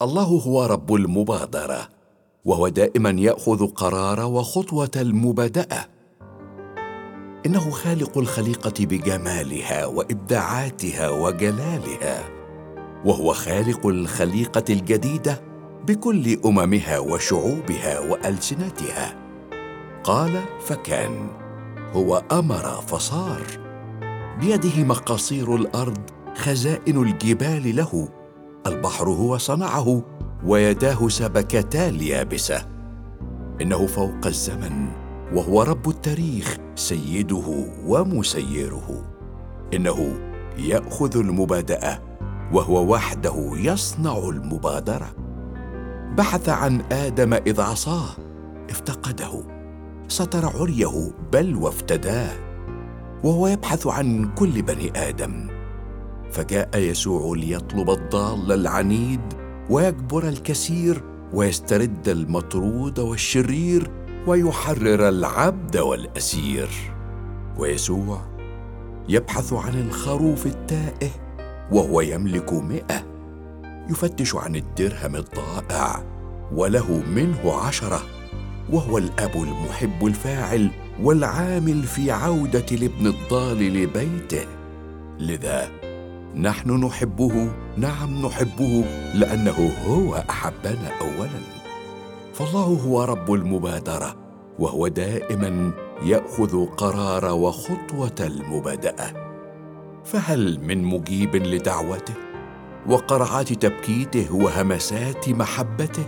الله هو رب المبادرة، وهو دائما يأخذ قرار وخطوة المبادئة. إنه خالق الخليقة بجمالها وإبداعاتها وجلالها، وهو خالق الخليقة الجديدة بكل أممها وشعوبها وألسنتها. قال فكان، هو أمر فصار. بيده مقاصير الأرض، خزائن الجبال له. البحر هو صنعه، ويداه سبكتا اليابسة. إنه فوق الزمن، وهو رب التاريخ، سيده ومسيره. إنه يأخذ المبادئة، وهو وحده يصنع المبادرة. بحث عن آدم إذ عصاه، افتقده، ستر عريه بل وافتداه. وهو يبحث عن كل بني آدم، فجاء يسوع ليطلب الضال العنيد ويجبر الكثير ويسترد المطرود والشرير ويحرر العبد والأسير. ويسوع يبحث عن الخروف التائه، وهو يملك 100. يفتش عن الدرهم الضائع، وله منه 10. وهو الأب المحب الفاعل والعامل في عودة الابن الضال لبيته. لذا نحن نحبه، نعم نحبه، لأنه هو أحبنا أولا. فالله هو رب المبادرة، وهو دائما يأخذ قرار وخطوة المبادئة. فهل من مجيب لدعوته وقرعات تبكيته وهمسات محبته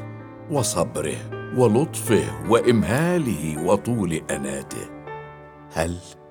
وصبره ولطفه وإمهاله وطول أناته؟ هل